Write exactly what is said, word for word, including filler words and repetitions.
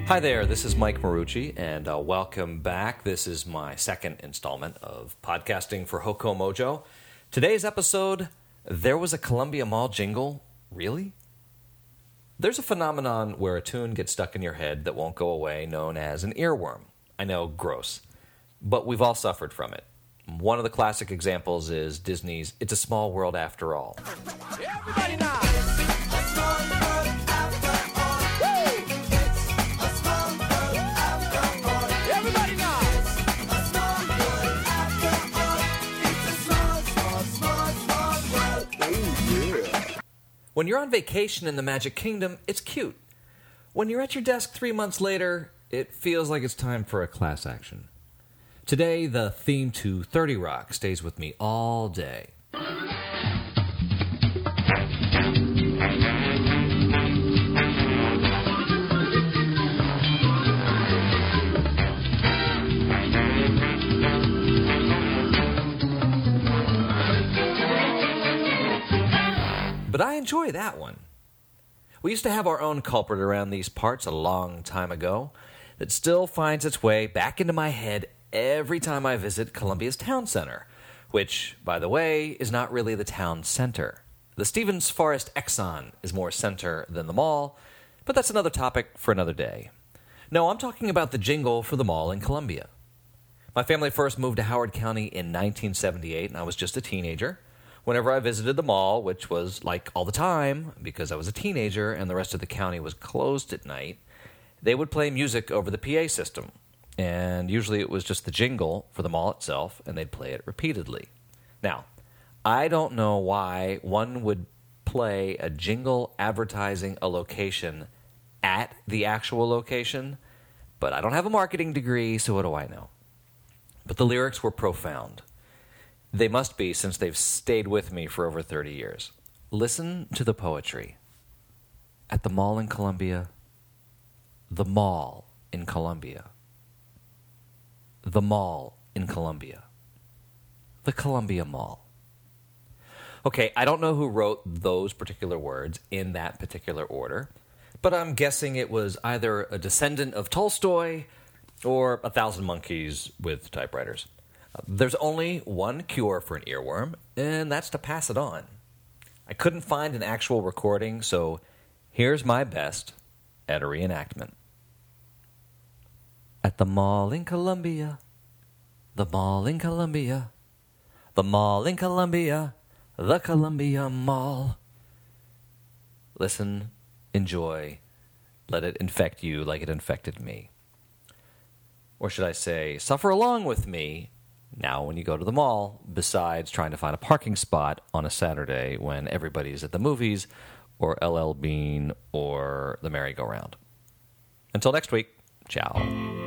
Hi there, this is Mike Marucci, and uh, welcome back. This is my second installment of podcasting for Hoko Mojo. Today's episode, there was a Columbia Mall jingle? Really? There's a phenomenon where a tune gets stuck in your head that won't go away, known as an earworm. I know, gross. But we've all suffered from it. One of the classic examples is Disney's It's a Small World After All. Everybody now! When you're on vacation in the Magic Kingdom, it's cute. When you're at your desk three months later, it feels like it's time for a class action. Today, the theme to thirty Rock stays with me all day. But I enjoy that one. We used to have our own culprit around these parts a long time ago that still finds its way back into my head every time I visit Columbia's town center, which, by the way, is not really the town center. The Stevens Forest Exxon is more center than the mall, but that's another topic for another day. No, I'm talking about the jingle for the mall in Columbia. My family first moved to Howard County in nineteen seventy-eight, and I was just a teenager. Whenever I visited the mall, which was like all the time because I was a teenager and the rest of the county was closed at night, they would play music over the P A system. And usually it was just the jingle for the mall itself, and they'd play it repeatedly. Now, I don't know why one would play a jingle advertising a location at the actual location, but I don't have a marketing degree, so what do I know? But the lyrics were profound. They must be, since they've stayed with me for over thirty years. Listen to the poetry. At the mall in Columbia, the mall in Columbia, the mall in Columbia, the Columbia Mall. Okay, I don't know who wrote those particular words in that particular order, but I'm guessing it was either a descendant of Tolstoy or a thousand monkeys with typewriters. There's only one cure for an earworm, and that's to pass it on. I couldn't find an actual recording, so here's my best at a reenactment. At the mall in Columbia, the mall in Columbia, the mall in Columbia, the Columbia Mall. Listen, enjoy, let it infect you like it infected me. Or should I say, suffer along with me now when you go to the mall, besides trying to find a parking spot on a Saturday when everybody's at the movies or L L Bean or the merry-go-round. Until next week, ciao.